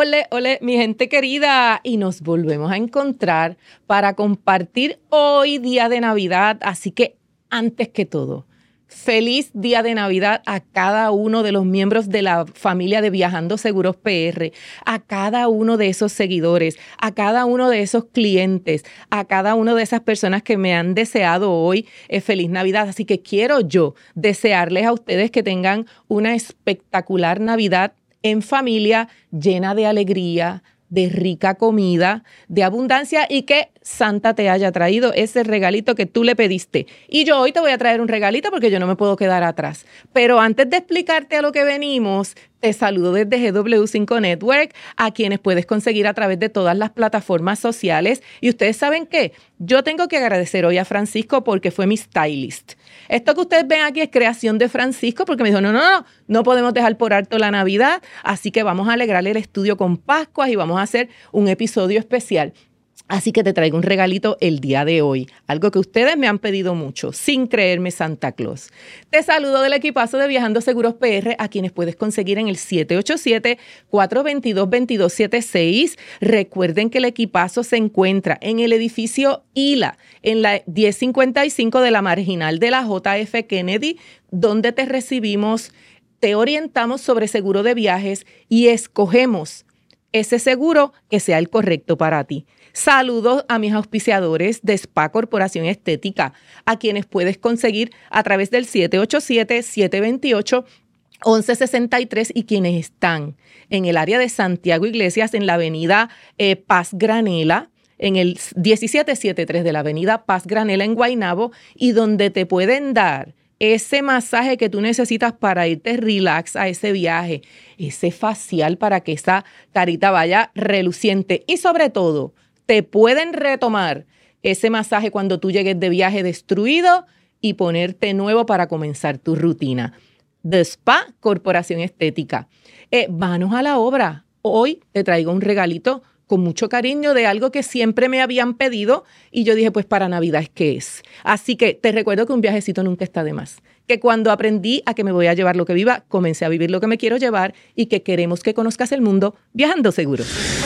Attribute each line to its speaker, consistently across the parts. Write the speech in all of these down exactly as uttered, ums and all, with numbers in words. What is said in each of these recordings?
Speaker 1: ole, ole, mi gente querida. Y nos volvemos a encontrar para compartir hoy, día de Navidad. Así que, antes que todo, feliz día de Navidad a cada uno de los miembros de la familia de Viajando Seguros P R, a cada uno de esos seguidores, a cada uno de esos clientes, a cada una de esas personas que me han deseado hoy eh, feliz Navidad. Así que quiero yo desearles a ustedes que tengan una espectacular Navidad en familia, llena de alegría, de rica comida, de abundancia, y que Santa te haya traído ese regalito que tú le pediste. Y yo hoy te voy a traer un regalito porque yo no me puedo quedar atrás. Pero antes de explicarte a lo que venimos, te saludo desde G W cinco Network, a quienes puedes conseguir a través de todas las plataformas sociales. Y ustedes saben qué, yo tengo que agradecer hoy a Francisco porque fue mi stylist. Esto que ustedes ven aquí es creación de Francisco porque me dijo, no, no, no, no podemos dejar por alto la Navidad, así que vamos a alegrarle el estudio con Pascuas y vamos a hacer un episodio especial. Así que te traigo un regalito el día de hoy, algo que ustedes me han pedido mucho, sin creerme Santa Claus. Te saludo del equipazo de Viajando Seguros P R, a quienes puedes conseguir en el siete ocho siete, cuatro dos dos, dos dos siete seis. Recuerden que el equipazo se encuentra en el edificio I L A, en la diez cincuenta y cinco de la Marginal de la J F Kennedy, donde te recibimos, te orientamos sobre seguro de viajes y escogemos ese seguro que sea el correcto para ti. Saludos a mis auspiciadores de Spa Corporación Estética, a quienes puedes conseguir a través del siete ocho siete, siete dos ocho, once sesenta y tres y quienes están en el área de Santiago Iglesias, en la avenida eh, Paz Granela, en el diecisiete setenta y tres de la avenida Paz Granela en Guaynabo, y donde te pueden dar ese masaje que tú necesitas para irte relax a ese viaje, ese facial para que esa carita vaya reluciente, y sobre todo, te pueden retomar ese masaje cuando tú llegues de viaje destruido y ponerte nuevo para comenzar tu rutina. The Spa Corporación Estética. Eh, manos a la obra. Hoy te traigo un regalito con mucho cariño de algo que siempre me habían pedido y yo dije, pues para Navidad es que es. Así que te recuerdo que un viajecito nunca está de más. Que cuando aprendí a que me voy a llevar lo que viva, comencé a vivir lo que me quiero llevar y que queremos que conozcas el mundo viajando seguro.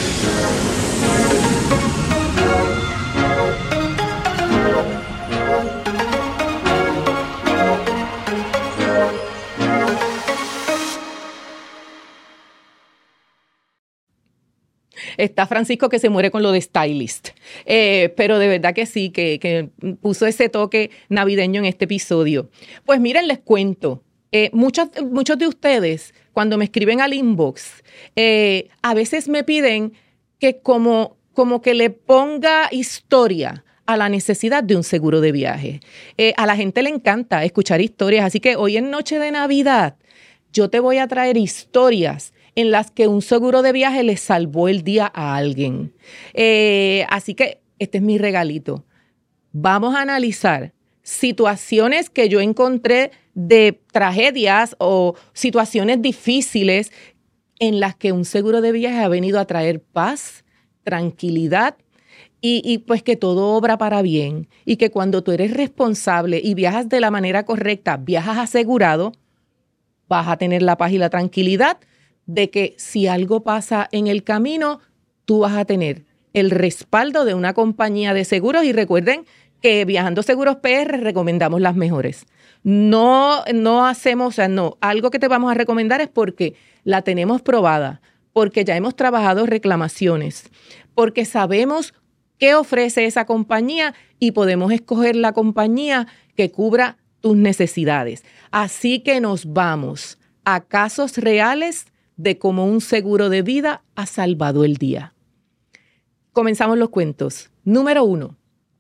Speaker 1: Está Francisco que se muere con lo de stylist. Eh, pero de verdad que sí, que, que puso ese toque navideño en este episodio. Pues miren, les cuento. Eh, muchos, muchos de ustedes, cuando me escriben al inbox, eh, a veces me piden que como, como que le ponga historia a la necesidad de un seguro de viaje. Eh, a la gente le encanta escuchar historias, así que hoy en Noche de Navidad yo te voy a traer historias en las que un seguro de viaje le salvó el día a alguien. Eh, así que este es mi regalito. Vamos a analizar situaciones que yo encontré de tragedias o situaciones difíciles en las que un seguro de viaje ha venido a traer paz, tranquilidad y, y pues que todo obra para bien y que cuando tú eres responsable y viajas de la manera correcta, viajas asegurado, vas a tener la paz y la tranquilidad de que si algo pasa en el camino, tú vas a tener el respaldo de una compañía de seguros. Y recuerden que Viajando Seguros P R recomendamos las mejores. No, no hacemos, o sea, no, algo que te vamos a recomendar es porque la tenemos probada, porque ya hemos trabajado reclamaciones, porque sabemos qué ofrece esa compañía y podemos escoger la compañía que cubra tus necesidades. Así que nos vamos a casos reales de cómo un seguro de vida ha salvado el día. Comenzamos los cuentos. Número uno,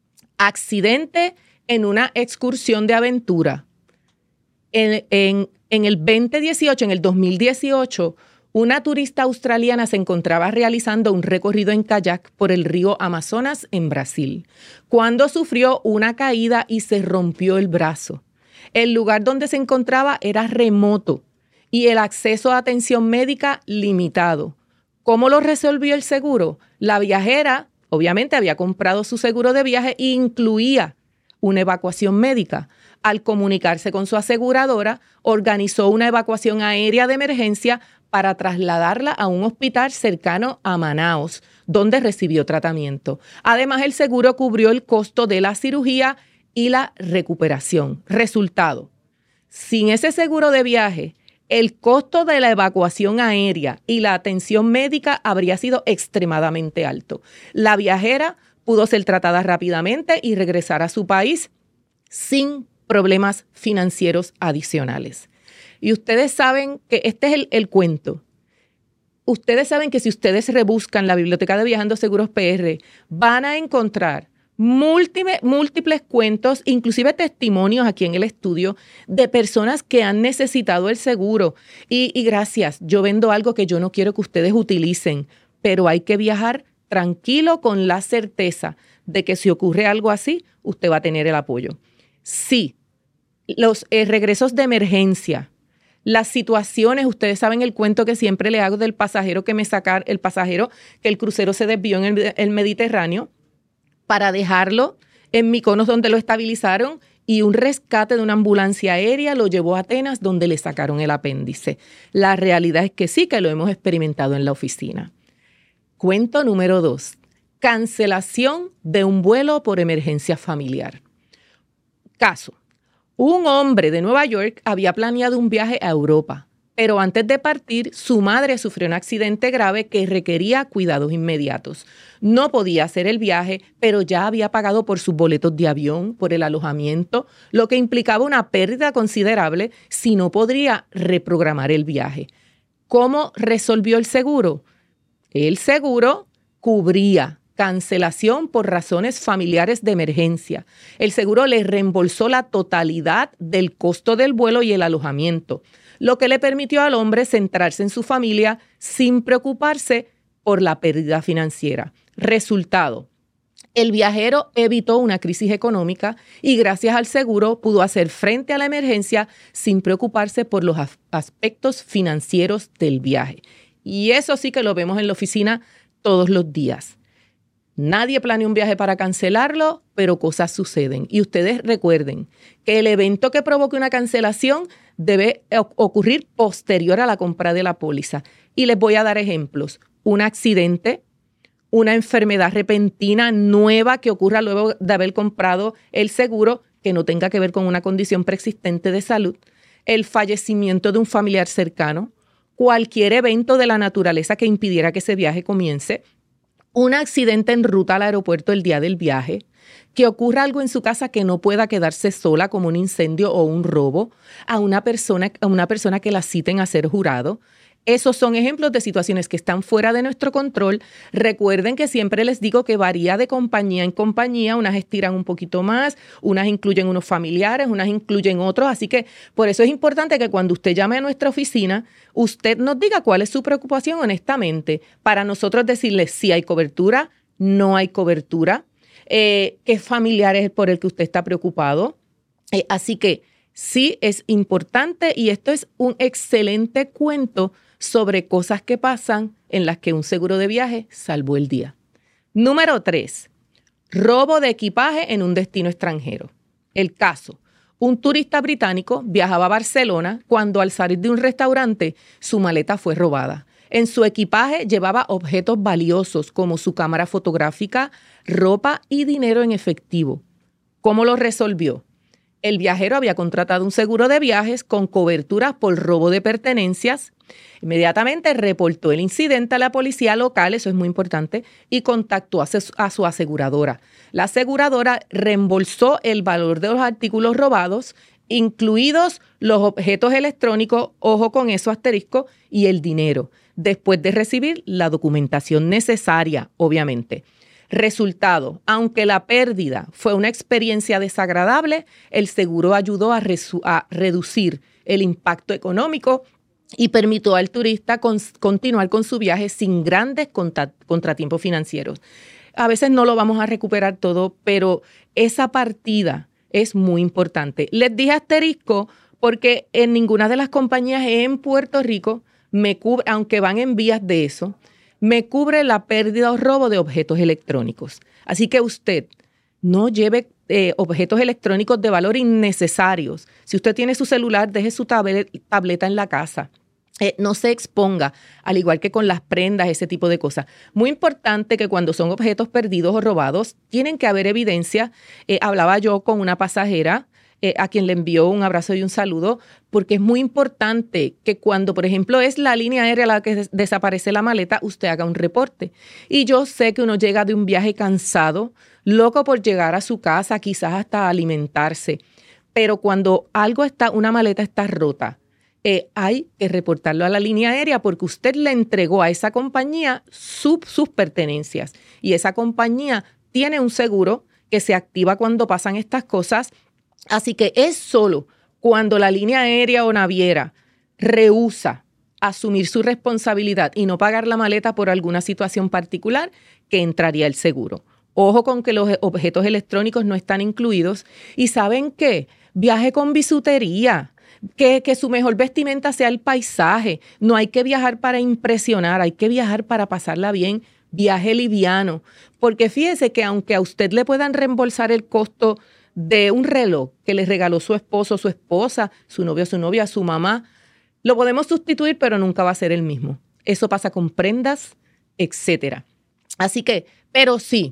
Speaker 1: accidente en una excursión de aventura. En, en, en el veinte dieciocho, en el dos mil dieciocho, una turista australiana se encontraba realizando un recorrido en kayak por el río Amazonas en Brasil, cuando sufrió una caída y se rompió el brazo. El lugar donde se encontraba era remoto y el acceso a atención médica limitado. ¿Cómo lo resolvió el seguro? La viajera, obviamente, había comprado su seguro de viaje e incluía una evacuación médica. Al comunicarse con su aseguradora, organizó una evacuación aérea de emergencia para trasladarla a un hospital cercano a Manaos, donde recibió tratamiento. Además, el seguro cubrió el costo de la cirugía y la recuperación. Resultado, sin ese seguro de viaje, el costo de la evacuación aérea y la atención médica habría sido extremadamente alto. La viajera pudo ser tratada rápidamente y regresar a su país sin problemas financieros adicionales. Y ustedes saben que este es el, el cuento. Ustedes saben que si ustedes rebuscan la Biblioteca de Viajando Seguros P R, van a encontrar múltiples, múltiples cuentos, inclusive testimonios aquí en el estudio de personas que han necesitado el seguro. Y, y gracias, yo vendo algo que yo no quiero que ustedes utilicen, pero hay que viajar tranquilo con la certeza de que si ocurre algo así, usted va a tener el apoyo. Sí, los eh, regresos de emergencia, las situaciones, ustedes saben el cuento que siempre le hago del pasajero que me sacar, el pasajero que el crucero se desvió en el, el Mediterráneo para dejarlo en Mykonos donde lo estabilizaron y un rescate de una ambulancia aérea lo llevó a Atenas donde le sacaron el apéndice. La realidad es que sí, que lo hemos experimentado en la oficina. Cuento número dos, cancelación de un vuelo por emergencia familiar. Caso. Un hombre de Nueva York había planeado un viaje a Europa, pero antes de partir, su madre sufrió un accidente grave que requería cuidados inmediatos. No podía hacer el viaje, pero ya había pagado por sus boletos de avión, por el alojamiento, lo que implicaba una pérdida considerable si no podría reprogramar el viaje. ¿Cómo resolvió el seguro? El seguro cubría cancelación por razones familiares de emergencia. El seguro le reembolsó la totalidad del costo del vuelo y el alojamiento, lo que le permitió al hombre centrarse en su familia sin preocuparse por la pérdida financiera. Resultado, el viajero evitó una crisis económica y gracias al seguro pudo hacer frente a la emergencia sin preocuparse por los aspectos financieros del viaje. Y eso sí que lo vemos en la oficina todos los días. Nadie planea un viaje para cancelarlo, pero cosas suceden. Y ustedes recuerden que el evento que provoque una cancelación debe ocurrir posterior a la compra de la póliza. Y les voy a dar ejemplos. Un accidente, una enfermedad repentina nueva que ocurra luego de haber comprado el seguro que no tenga que ver con una condición preexistente de salud, el fallecimiento de un familiar cercano, cualquier evento de la naturaleza que impidiera que ese viaje comience, un accidente en ruta al aeropuerto el día del viaje, que ocurra algo en su casa que no pueda quedarse sola como un incendio o un robo, a una persona, a una persona que la citen a ser jurado. Esos son ejemplos de situaciones que están fuera de nuestro control. Recuerden que siempre les digo que varía de compañía en compañía. Unas estiran un poquito más, unas incluyen unos familiares, unas incluyen otros. Así que por eso es importante que cuando usted llame a nuestra oficina, usted nos diga cuál es su preocupación honestamente, para nosotros decirle si hay cobertura, no hay cobertura, eh, qué familiar es por el que usted está preocupado. Eh, así que sí es importante y esto es un excelente cuento sobre cosas que pasan en las que un seguro de viaje salvó el día. Número tres, robo de equipaje en un destino extranjero. El caso, un turista británico viajaba a Barcelona cuando al salir de un restaurante su maleta fue robada. En su equipaje llevaba objetos valiosos como su cámara fotográfica, ropa y dinero en efectivo. ¿Cómo lo resolvió? El viajero había contratado un seguro de viajes con cobertura por robo de pertenencias. Inmediatamente reportó el incidente a la policía local, eso es muy importante, y contactó a su, a su aseguradora. La aseguradora reembolsó el valor de los artículos robados, incluidos los objetos electrónicos, ojo con eso asterisco, y el dinero, después de recibir la documentación necesaria, obviamente. Resultado, aunque la pérdida fue una experiencia desagradable, el seguro ayudó a, resu- a reducir el impacto económico y permitió al turista con- continuar con su viaje sin grandes contra- contratiempos financieros. A veces no lo vamos a recuperar todo, pero esa partida es muy importante. Les dije asterisco porque en ninguna de las compañías en Puerto Rico me cubre, aunque van en vías de eso, me cubre la pérdida o robo de objetos electrónicos. Así que usted no lleve eh, objetos electrónicos de valor innecesarios. Si usted tiene su celular, deje su tablet, tableta en la casa. Eh, no se exponga, al igual que con las prendas, ese tipo de cosas. Muy importante que cuando son objetos perdidos o robados, tienen que haber evidencia. Eh, hablaba yo con una pasajera eh, a quien le envió un abrazo y un saludo, porque es muy importante que cuando, por ejemplo, es la línea aérea la que des- desaparece la maleta, usted haga un reporte. Y yo sé que uno llega de un viaje cansado, loco por llegar a su casa, quizás hasta alimentarse, pero cuando algo está, una maleta está rota, Eh, hay que reportarlo a la línea aérea porque usted le entregó a esa compañía su- sus pertenencias y esa compañía tiene un seguro que se activa cuando pasan estas cosas. Así que es solo cuando la línea aérea o naviera rehúsa asumir su responsabilidad y no pagar la maleta por alguna situación particular que entraría el seguro. Ojo con que los objetos electrónicos no están incluidos. ¿Y saben qué? Viaje con bisutería. Que, que su mejor vestimenta sea el paisaje. No hay que viajar para impresionar, hay que viajar para pasarla bien. Viaje liviano. Porque fíjese que aunque a usted le puedan reembolsar el costo de un reloj que le regaló su esposo, su esposa, su novio, su novia, su mamá, lo podemos sustituir, pero nunca va a ser el mismo. Eso pasa con prendas, etcétera. Así que, pero sí,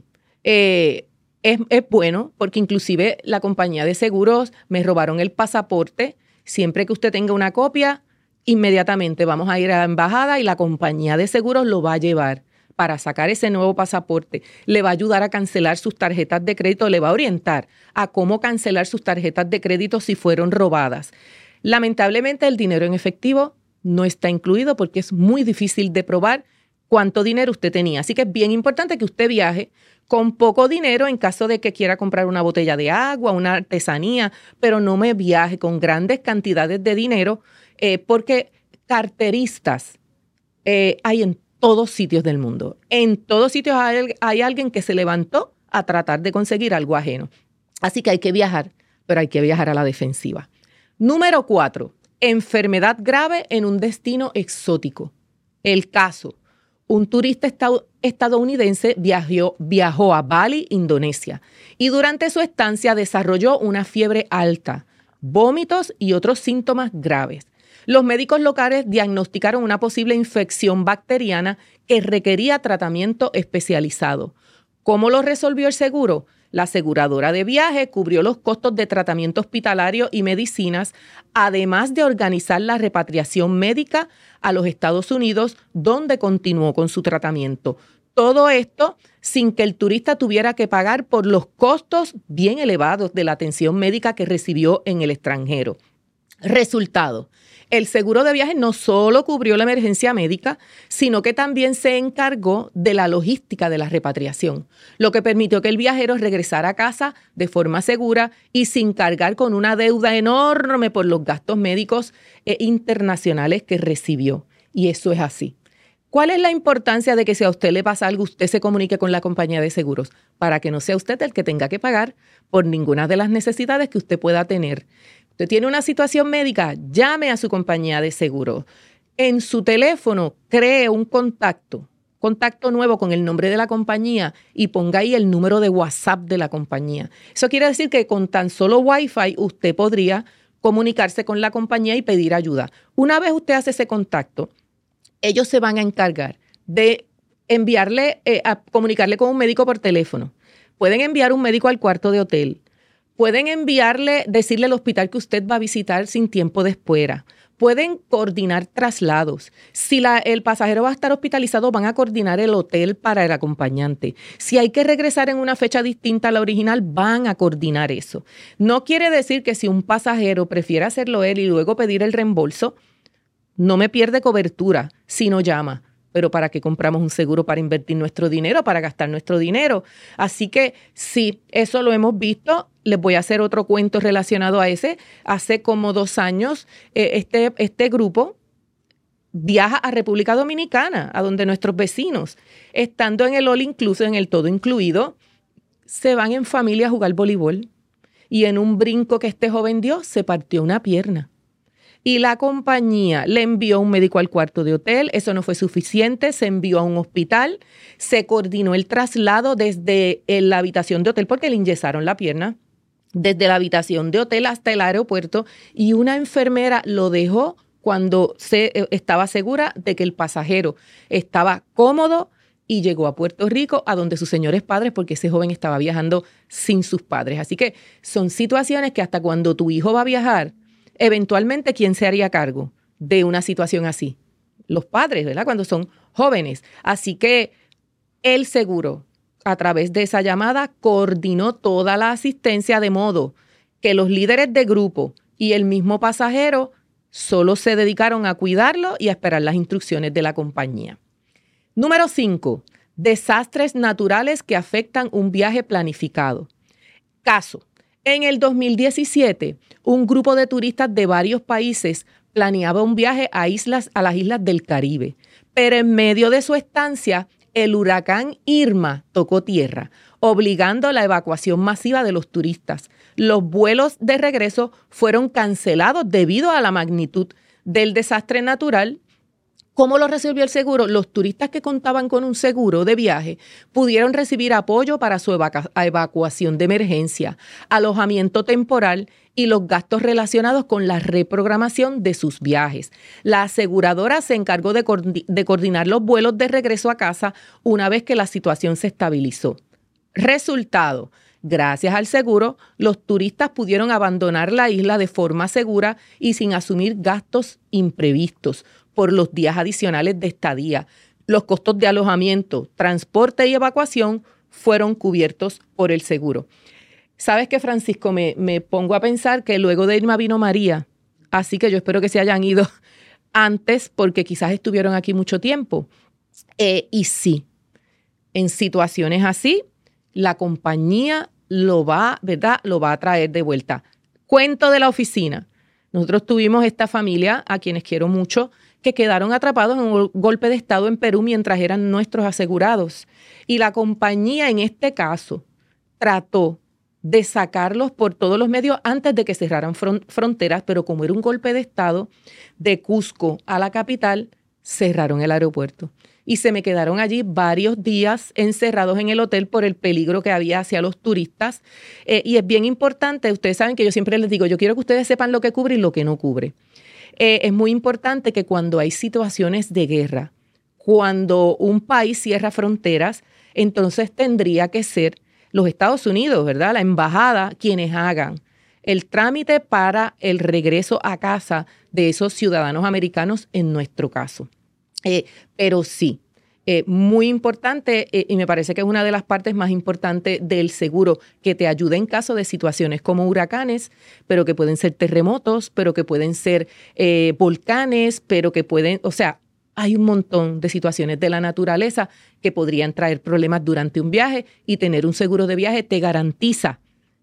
Speaker 1: eh, es, es bueno porque inclusive la compañía de seguros me robaron el pasaporte. Siempre que usted tenga una copia, inmediatamente vamos a ir a la embajada y la compañía de seguros lo va a llevar para sacar ese nuevo pasaporte. Le va a ayudar a cancelar sus tarjetas de crédito, le va a orientar a cómo cancelar sus tarjetas de crédito si fueron robadas. Lamentablemente, el dinero en efectivo no está incluido porque es muy difícil de probar cuánto dinero usted tenía. Así que es bien importante que usted viaje con poco dinero en caso de que quiera comprar una botella de agua, una artesanía, pero no me viaje con grandes cantidades de dinero eh, porque carteristas eh, hay en todos sitios del mundo. En todos sitios hay, hay alguien que se levantó a tratar de conseguir algo ajeno. Así que hay que viajar, pero hay que viajar a la defensiva. Número cuatro, enfermedad grave en un destino exótico. El caso. Un turista estadounidense viajó, viajó a Bali, Indonesia, y durante su estancia desarrolló una fiebre alta, vómitos y otros síntomas graves. Los médicos locales diagnosticaron una posible infección bacteriana que requería tratamiento especializado. ¿Cómo lo resolvió el seguro? La aseguradora de viaje cubrió los costos de tratamiento hospitalario y medicinas, además de organizar la repatriación médica a los Estados Unidos, donde continuó con su tratamiento. Todo esto sin que el turista tuviera que pagar por los costos bien elevados de la atención médica que recibió en el extranjero. Resultado. El seguro de viaje no solo cubrió la emergencia médica, sino que también se encargó de la logística de la repatriación, lo que permitió que el viajero regresara a casa de forma segura y sin cargar con una deuda enorme por los gastos médicos e internacionales que recibió. Y eso es así. ¿Cuál es la importancia de que si a usted le pasa algo, usted se comunique con la compañía de seguros? Para que no sea usted el que tenga que pagar por ninguna de las necesidades que usted pueda tener. Usted tiene una situación médica, llame a su compañía de seguro. En su teléfono, cree un contacto, contacto nuevo con el nombre de la compañía y ponga ahí el número de WhatsApp de la compañía. Eso quiere decir que con tan solo Wi-Fi usted podría comunicarse con la compañía y pedir ayuda. Una vez usted hace ese contacto, ellos se van a encargar de enviarle, eh, a comunicarle con un médico por teléfono. Pueden enviar un médico al cuarto de hotel. Pueden enviarle, decirle al hospital que usted va a visitar sin tiempo de espera. Pueden coordinar traslados. Si la, el pasajero va a estar hospitalizado, van a coordinar el hotel para el acompañante. Si hay que regresar en una fecha distinta a la original, van a coordinar eso. No quiere decir que si un pasajero prefiere hacerlo él y luego pedir el reembolso, no me pierde cobertura si no llama. Pero ¿para qué compramos un seguro? Para invertir nuestro dinero, para gastar nuestro dinero. Así que sí, eso lo hemos visto. Les voy a hacer otro cuento relacionado a ese. Hace como dos años, eh, este, este grupo viaja a República Dominicana, a donde nuestros vecinos, estando en el all inclusive, en el todo incluido, se van en familia a jugar voleibol. Y en un brinco que este joven dio, se partió una pierna. Y la compañía le envió un médico al cuarto de hotel. Eso no fue suficiente. Se envió a un hospital. Se coordinó el traslado desde la habitación de hotel porque le enyesaron la pierna. Desde la habitación de hotel hasta el aeropuerto. Y una enfermera lo dejó cuando se, eh, estaba segura de que el pasajero estaba cómodo y llegó a Puerto Rico, a donde sus señores padres, porque ese joven estaba viajando sin sus padres. Así que son situaciones que hasta cuando tu hijo va a viajar, eventualmente, ¿quién se haría cargo de una situación así? Los padres, ¿verdad? Cuando son jóvenes. Así que el seguro, a través de esa llamada, coordinó toda la asistencia de modo que los líderes de grupo y el mismo pasajero solo se dedicaron a cuidarlo y a esperar las instrucciones de la compañía. Número cinco, desastres naturales que afectan un viaje planificado. Caso, en el dos mil diecisiete, un grupo de turistas de varios países planeaba un viaje a, islas, a las islas del Caribe, pero en medio de su estancia, el huracán Irma tocó tierra, obligando a la evacuación masiva de los turistas. Los vuelos de regreso fueron cancelados debido a la magnitud del desastre natural. ¿Cómo lo resolvió el seguro? Los turistas que contaban con un seguro de viaje pudieron recibir apoyo para su evacu- evacuación de emergencia, alojamiento temporal y los gastos relacionados con la reprogramación de sus viajes. La aseguradora se encargó de, coordi- de coordinar los vuelos de regreso a casa una vez que la situación se estabilizó. Resultado. Gracias al seguro, los turistas pudieron abandonar la isla de forma segura y sin asumir gastos imprevistos por los días adicionales de estadía. Los costos de alojamiento, transporte y evacuación fueron cubiertos por el seguro. ¿Sabes qué, Francisco? Me, me pongo a pensar que luego de Irma vino María, así que yo espero que se hayan ido antes porque quizás estuvieron aquí mucho tiempo. Eh, y sí, en situaciones así, la compañía lo va, ¿verdad? Lo va a traer de vuelta. Cuento de la oficina. Nosotros tuvimos esta familia, a quienes quiero mucho, que quedaron atrapados en un golpe de estado en Perú mientras eran nuestros asegurados. Y la compañía en este caso trató de sacarlos por todos los medios antes de que cerraran fron- fronteras, pero como era un golpe de estado, de Cusco a la capital, cerraron el aeropuerto. Y se me quedaron allí varios días encerrados en el hotel por el peligro que había hacia los turistas. Eh, y es bien importante, ustedes saben que yo siempre les digo, yo quiero que ustedes sepan lo que cubre y lo que no cubre. Eh, es muy importante que cuando hay situaciones de guerra, cuando un país cierra fronteras, entonces tendría que ser los Estados Unidos, ¿verdad? La embajada, quienes hagan el trámite para el regreso a casa de esos ciudadanos americanos en nuestro caso. Eh, pero sí, eh, muy importante eh, y me parece que es una de las partes más importantes del seguro, que te ayuda en caso de situaciones como huracanes, pero que pueden ser terremotos, pero que pueden ser eh, volcanes, pero que pueden, o sea, hay un montón de situaciones de la naturaleza que podrían traer problemas durante un viaje y tener un seguro de viaje te garantiza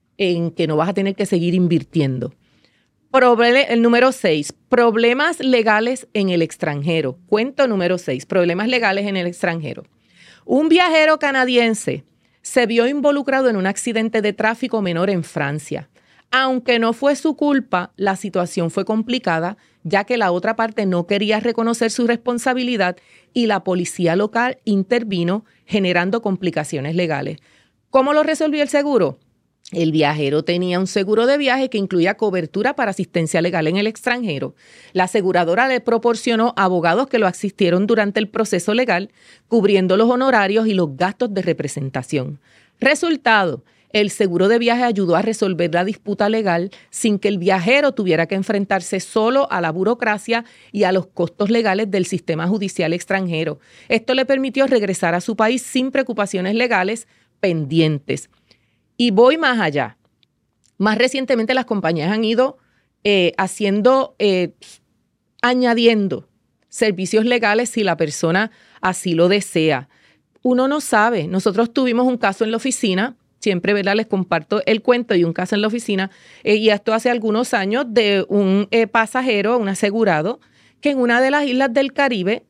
Speaker 1: en que no vas a tener que seguir invirtiendo. Proble- el número seis, problemas legales en el extranjero. Cuento número seis, problemas legales en el extranjero. Un viajero canadiense se vio involucrado en un accidente de tráfico menor en Francia. Aunque no fue su culpa, la situación fue complicada, ya que la otra parte no quería reconocer su responsabilidad y la policía local intervino, generando complicaciones legales. ¿Cómo lo resolvió el seguro? El viajero tenía un seguro de viaje que incluía cobertura para asistencia legal en el extranjero. La aseguradora le proporcionó abogados que lo asistieron durante el proceso legal, cubriendo los honorarios y los gastos de representación. Resultado, el seguro de viaje ayudó a resolver la disputa legal sin que el viajero tuviera que enfrentarse solo a la burocracia y a los costos legales del sistema judicial extranjero. Esto le permitió regresar a su país sin preocupaciones legales pendientes. Y voy más allá. Más recientemente las compañías han ido eh, haciendo, eh, añadiendo servicios legales si la persona así lo desea. Uno no sabe. Nosotros tuvimos un caso en la oficina, siempre, ¿verdad? Les comparto el cuento y un caso en la oficina, eh, y esto hace algunos años, de un eh, pasajero, un asegurado, que en una de las islas del Caribe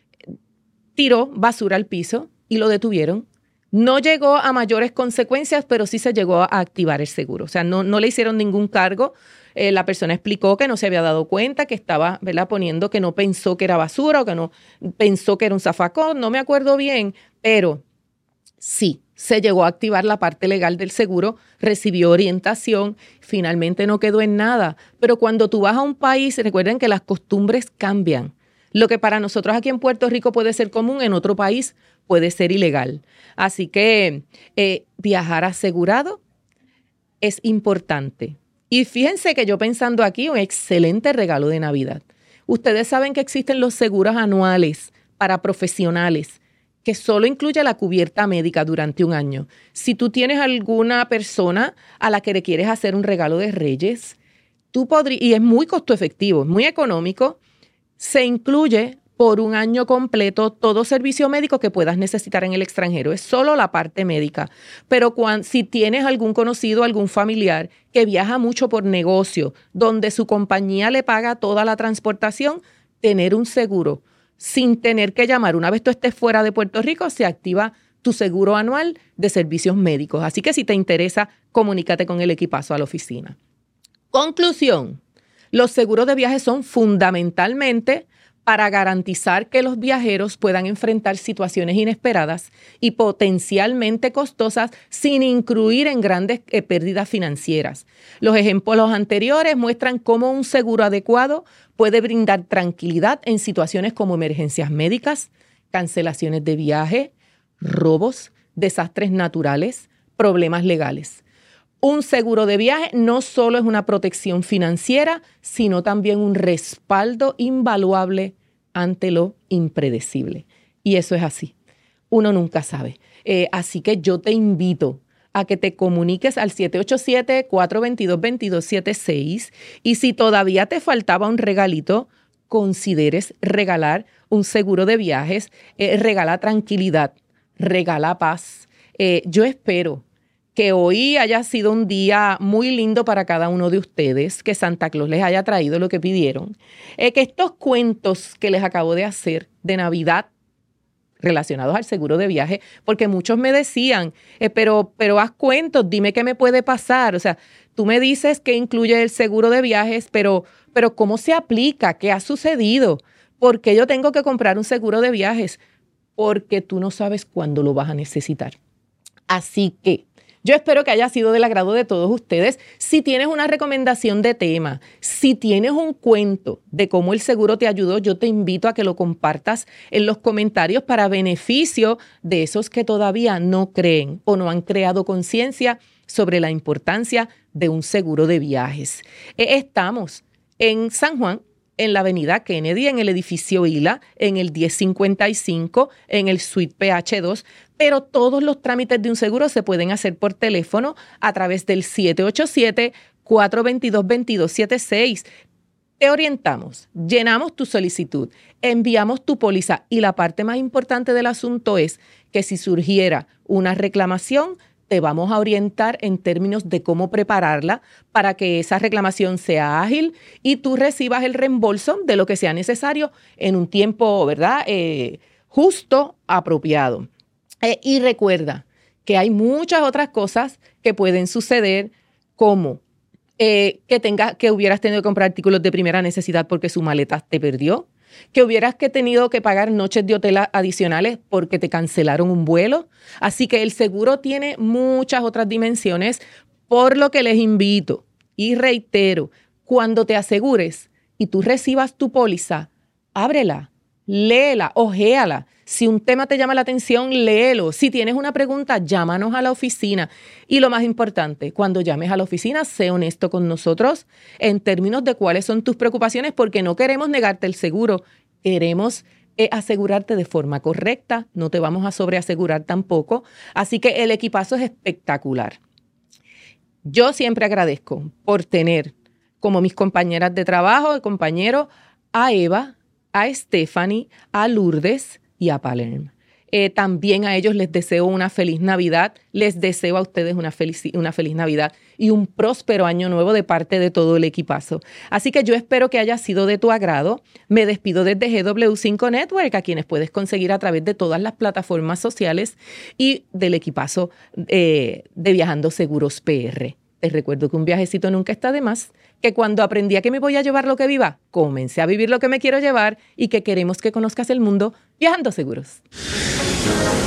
Speaker 1: tiró basura al piso y lo detuvieron. No llegó a mayores consecuencias, pero sí se llegó a activar el seguro. O sea, no, no le hicieron ningún cargo. Eh, la persona explicó que no se había dado cuenta, que estaba, ¿verdad?, poniendo que no pensó que era basura o que no pensó que era un zafacón. No me acuerdo bien, pero sí, se llegó a activar la parte legal del seguro, recibió orientación, finalmente no quedó en nada. Pero cuando tú vas a un país, recuerden que las costumbres cambian. Lo que para nosotros aquí en Puerto Rico puede ser común, en otro país puede ser ilegal. Así que eh, viajar asegurado es importante. Y fíjense que yo pensando aquí, un excelente regalo de Navidad. Ustedes saben que existen los seguros anuales para profesionales, que solo incluye la cubierta médica durante un año. Si tú tienes alguna persona a la que le quieres hacer un regalo de Reyes, tú podrías, y es muy costo efectivo, es muy económico, se incluye por un año completo todo servicio médico que puedas necesitar en el extranjero. Es solo la parte médica. Pero cuando, si tienes algún conocido, algún familiar que viaja mucho por negocio, donde su compañía le paga toda la transportación, tener un seguro sin tener que llamar. Una vez tú estés fuera de Puerto Rico, se activa tu seguro anual de servicios médicos. Así que si te interesa, comunícate con el equipazo a la oficina. Conclusión. Los seguros de viaje son fundamentalmente para garantizar que los viajeros puedan enfrentar situaciones inesperadas y potencialmente costosas sin incurrir en grandes eh, pérdidas financieras. Los ejemplos anteriores muestran cómo un seguro adecuado puede brindar tranquilidad en situaciones como emergencias médicas, cancelaciones de viaje, robos, desastres naturales, problemas legales. Un seguro de viaje no solo es una protección financiera, sino también un respaldo invaluable ante lo impredecible. Y eso es así. Uno nunca sabe. Eh, así que yo te invito a que te comuniques al siete ocho siete, cuatro dos dos, dos dos siete seis y si todavía te faltaba un regalito, consideres regalar un seguro de viajes. Eh, regala tranquilidad, regala paz. Eh, yo espero que hoy haya sido un día muy lindo para cada uno de ustedes, que Santa Claus les haya traído lo que pidieron, eh, que estos cuentos que les acabo de hacer de Navidad relacionados al seguro de viaje, porque muchos me decían, eh, pero, pero haz cuentos, dime qué me puede pasar. O sea, tú me dices que incluye el seguro de viajes, pero, pero ¿cómo se aplica? ¿Qué ha sucedido? ¿Por qué yo tengo que comprar un seguro de viajes? Porque tú no sabes cuándo lo vas a necesitar. Así que yo espero que haya sido del agrado de todos ustedes. Si tienes una recomendación de tema, si tienes un cuento de cómo el seguro te ayudó, yo te invito a que lo compartas en los comentarios para beneficio de esos que todavía no creen o no han creado conciencia sobre la importancia de un seguro de viajes. Estamos en San Juan, en la avenida Kennedy, en el edificio Hila, en el diez cincuenta y cinco, en el suite P H dos, pero todos los trámites de un seguro se pueden hacer por teléfono a través del siete ocho siete, cuatro dos dos, dos dos siete seis. Te orientamos, llenamos tu solicitud, enviamos tu póliza y la parte más importante del asunto es que si surgiera una reclamación, te vamos a orientar en términos de cómo prepararla para que esa reclamación sea ágil y tú recibas el reembolso de lo que sea necesario en un tiempo, ¿verdad? Eh, justo, apropiado. Eh, y recuerda que hay muchas otras cosas que pueden suceder, como eh, que, tengas, que hubieras tenido que comprar artículos de primera necesidad porque su maleta te perdió, que hubieras que tenido que pagar noches de hotel adicionales porque te cancelaron un vuelo. Así que el seguro tiene muchas otras dimensiones, por lo que les invito y reitero, cuando te asegures y tú recibas tu póliza, ábrela, léela, ojeala. Si un tema te llama la atención, léelo. Si tienes una pregunta, llámanos a la oficina. Y lo más importante, cuando llames a la oficina, sé honesto con nosotros en términos de cuáles son tus preocupaciones, porque no queremos negarte el seguro. Queremos eh, asegurarte de forma correcta. No te vamos a sobreasegurar tampoco. Así que el equipazo es espectacular. Yo siempre agradezco por tener como mis compañeras de trabajo y compañeros a Eva, a Stephanie, a Lourdes y a Palerm. Eh, también a ellos les deseo una feliz Navidad, les deseo a ustedes una feliz, una feliz Navidad y un próspero año nuevo de parte de todo el equipazo. Así que yo espero que haya sido de tu agrado. Me despido desde G W cinco Network, a quienes puedes conseguir a través de todas las plataformas sociales y del equipazo eh, de Viajando Seguros P R. Te recuerdo que un viajecito nunca está de más, que cuando aprendí a que me voy a llevar lo que viva, comencé a vivir lo que me quiero llevar y que queremos que conozcas el mundo viajando seguros.